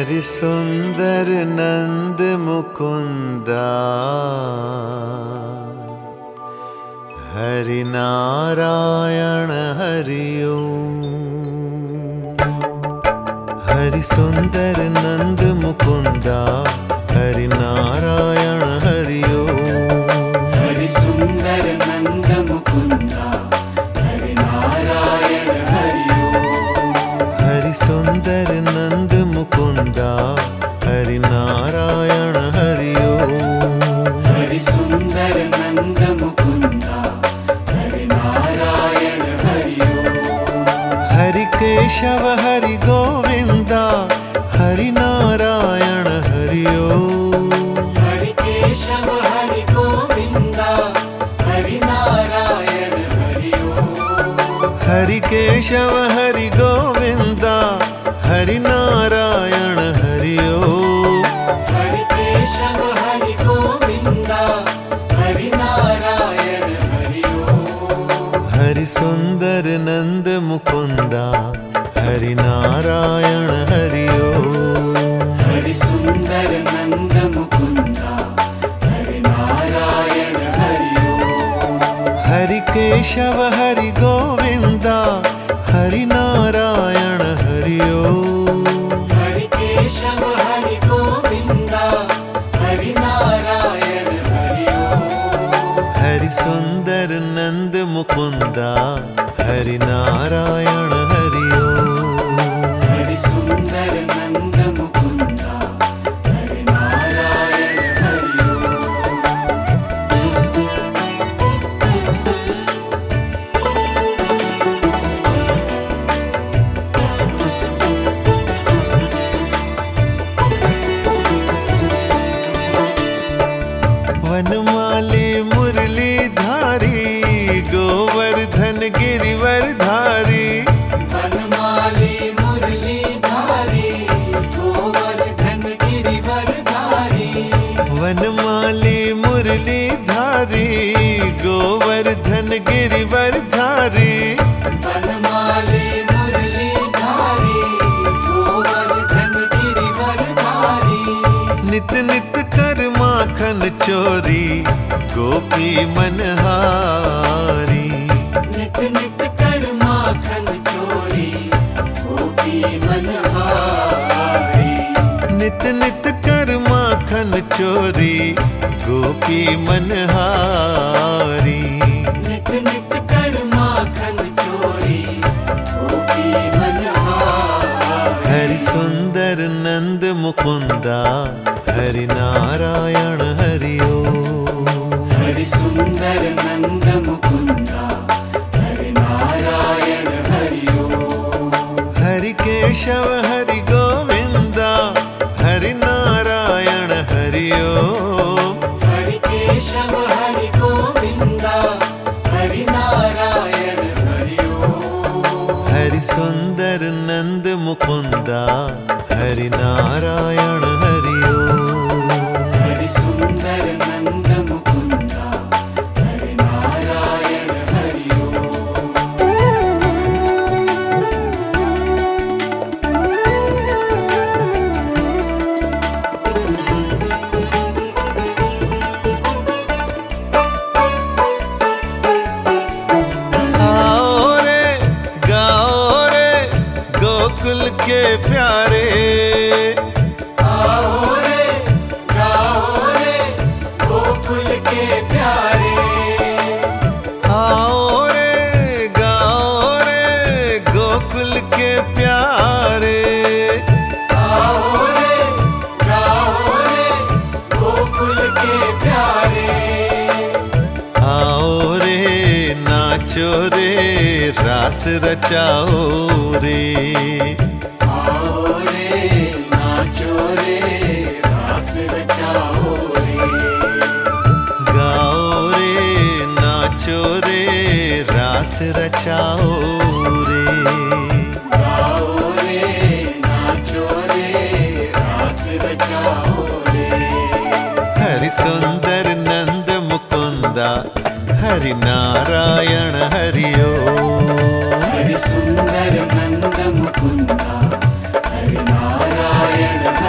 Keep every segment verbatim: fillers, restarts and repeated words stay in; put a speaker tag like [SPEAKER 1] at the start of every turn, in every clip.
[SPEAKER 1] हरि सुंदर नंद मुकुंदा, हरि नारायण हरि ओम। हरि सुंदर नंद मुकुंदा, हरि नारायण हरि ओम।
[SPEAKER 2] हरि सुंदर नंद मुकुंदा, हरि नारायण हरि ओम।
[SPEAKER 1] हरि सुंदर नंद मुकुंदा, हरि नारायण हरि ओम।
[SPEAKER 2] हरि सुंदर नंद मुकुंदा, हरि नारायण हरि ओम।
[SPEAKER 1] हरि केशव हरि गोविंदा, हरि नारायण हरि ओम।
[SPEAKER 2] हरि केशव हरि गोविंदा, हरि नारायण हरि ओम।
[SPEAKER 1] हरि केशव हरि गोविंदा, हरि नारायण हरि ओम।
[SPEAKER 2] हरि केशव हरि गोविंदा, हरि नारायण हरि ओम।
[SPEAKER 1] हरि सुंदर नंद मुकुंदा, हरि नारायण हरि ओम।
[SPEAKER 2] हरि सुंदर नंद मुकुंदा, हरि नारायण हरि ओम।
[SPEAKER 1] हरि केशव हरि गोविंदा, हरि नारायण हरि ओम।
[SPEAKER 2] हरि केशव हरि गोविंदा, हरि नारायण हरि ओम।
[SPEAKER 1] हरि सुंदर नंद मुकुंदा, हरि नारायण हरि ओम।
[SPEAKER 2] हरि सुंदर नंद मुकुंदा, हरि नारायण हरि
[SPEAKER 1] वनमाली मुरली धारी, गोवर्धन गिरिवरधारी।
[SPEAKER 2] वनमाली मुरली धारी, गोवर्धन गिरिवरधारी।
[SPEAKER 1] वनमाली मुरली धारी, गोवर्धन गिरिवरधारी।
[SPEAKER 2] वनमाली मुरली धारी, गोवर्धन गिरिवरधारी।
[SPEAKER 1] नित नित कर माखन चोरी, गोपी मनहारी।
[SPEAKER 2] नित नित कर माखन चोरी, गोपी मनहारी।
[SPEAKER 1] नित नित कर माखन चोरी, गोपी मनहारी।
[SPEAKER 2] नित नित कर माखन चोरी, गोपी मनहारी।
[SPEAKER 1] हरि सुंदर नंद मुकुंदा, हरि नारायण हरि ओम।
[SPEAKER 2] हरि सुंदर नंद मुकुंदा, हरि नारायण हरि ओम।
[SPEAKER 1] हरि केशव हरि गोविंदा, हरि नारायण हरि ओम।
[SPEAKER 2] हरि केशव हरि गोविंदा, हरि नारायण हरि ओम।
[SPEAKER 1] हरि सुंदर नंद मुकुंदा, हरि नारायण हरि ओम।
[SPEAKER 2] हरि सुंदर नंद मुकुंदा, हरि नारायण हरि ओम।
[SPEAKER 1] आओ रे गाओ रे गोकुल के प्यारे।
[SPEAKER 2] आओ रे गाओ रे गोकुल के प्यारे।
[SPEAKER 1] आओ रे गाओ रे गोकुल के प्यारे।
[SPEAKER 2] आओ रे गाओ रे गोकुल के प्यारे।
[SPEAKER 1] आओ रे नाचो रे रास रचाओ रे।
[SPEAKER 2] आओ रे नाचो रे रास रचाओ रे।
[SPEAKER 1] गाओ रे नाचो रे रास रचाओ रे।
[SPEAKER 2] गाओ रे नाचो रे रास रचाओ रे।
[SPEAKER 1] हरि सुंदर नंद मुकुंदा, हरि नारायण हरि ओम।
[SPEAKER 2] हरि सुंदर नंद मुकुंदा, हरि नारायण हरि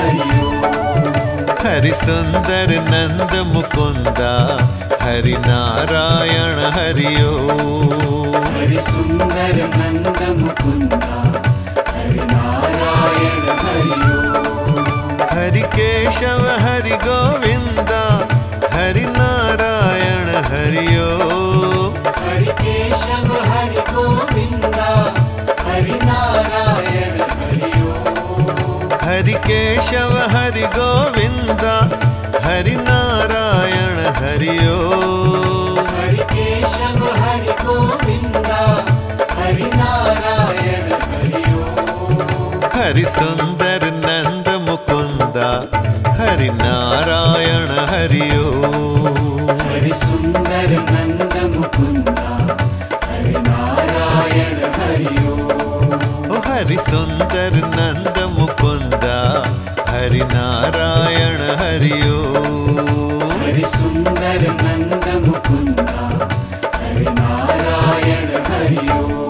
[SPEAKER 1] हरि सुंदर नंद मुकुंदा हरि नारायण हरि ओम।
[SPEAKER 2] हरि सुंदर नंद मुकुंदा हरि नारायण हरि ओम।
[SPEAKER 1] हरि केशव हरि गोविंदा हरि नारायण हरि ओम।
[SPEAKER 2] हरि केशव हरि गोविंदा हरि नारायण हरि ओम।
[SPEAKER 1] हरि केशव हरि गोविंदा हरि नारायण हरि ओम।
[SPEAKER 2] हरि केशव हरि गोविंदा हरि नारायण हरि ओम।
[SPEAKER 1] हरि सुंदर नंद मुकुंदा हरि नारायण हरि ओम।
[SPEAKER 2] हरि सुंदर नंद मुकुंदा हरि नारायण हरि ओम।
[SPEAKER 1] ओ हरि सुंदर नंद मुकुंदा हरि नारायण हरि ओम।
[SPEAKER 2] हरि सुंदर नंद मुकुंदा हरि नारायण हरि ओम।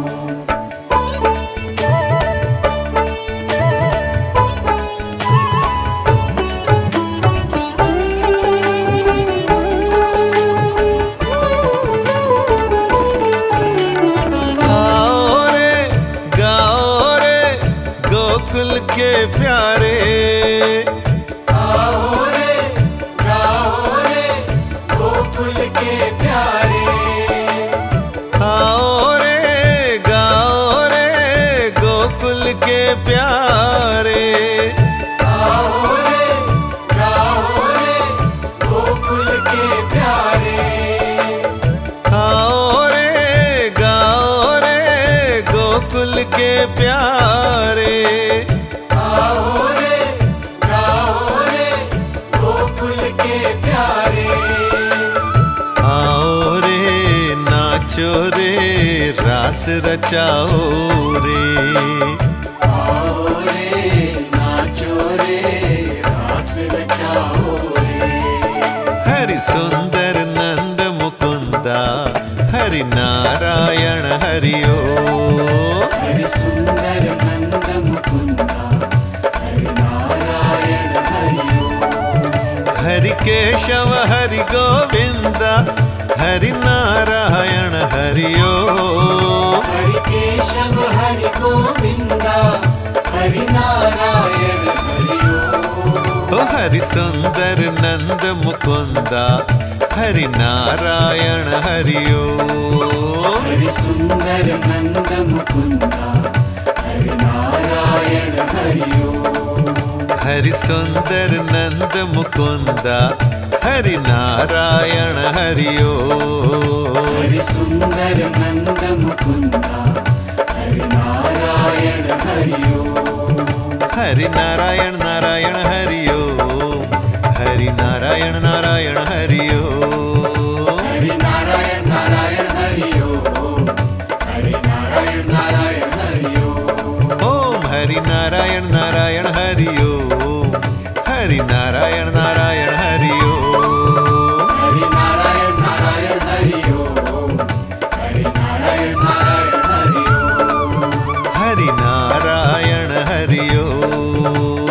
[SPEAKER 1] आओ रे गाओ रे गोकुल के प्यारे।
[SPEAKER 2] आओ रे गाओ रे गोकुल के प्यारे।
[SPEAKER 1] आओ रे गाओ रे गोकुल के प्यारे।
[SPEAKER 2] आओ रे गाओ रे गोकुल के प्यारे।
[SPEAKER 1] आओ रे गाओ रे गोकुल के प्यारे।
[SPEAKER 2] आओ रे गाओ रे गोकुल के प्यारे।
[SPEAKER 1] आओ रे नाचो रे रास रचाओ रे।
[SPEAKER 2] आओ रे नाचो रे रास रचाओ रे।
[SPEAKER 1] हरि सुंदर नंद मुकुंदा हरि नारायण हरि ओम।
[SPEAKER 2] हरि सुंदर नंद मुकुंदा हरि नारायण हरि ओम।
[SPEAKER 1] हरि केशव हरि गोविंदा हरि नारायण हरि ओम।
[SPEAKER 2] हरि केशव हरि गोविंदा हरि नारायण हरि ओम।
[SPEAKER 1] ओ हरि सुंदर नंद मुकुंदा हरि नारायण हरि ओम।
[SPEAKER 2] हरि सुंदर नंद मुकुंदा हरि नारायण हरि ओम।
[SPEAKER 1] हरि सुंदर नंद मुकुंदा हरि नारायण हरि ओम।
[SPEAKER 2] हरि सुंदर नंद मुकुंदा हरि नारायण हरि ओम।
[SPEAKER 1] हरि नारायण नारायण हरि ओम। हरि नारायण नारायण हरि ओम।
[SPEAKER 2] हरि नारायण नारायण हरि ओम। हरि नारायण नारायण हरि ओम।
[SPEAKER 1] ओम हरि नारायण नारायण हरि ओम। हरि नारायण नारायण हरि ओम।
[SPEAKER 2] हरि नारायण नारायण हरि ओम। हरि नारायण नारायण हरि ओम।
[SPEAKER 1] हरि नारायण हरि ओम।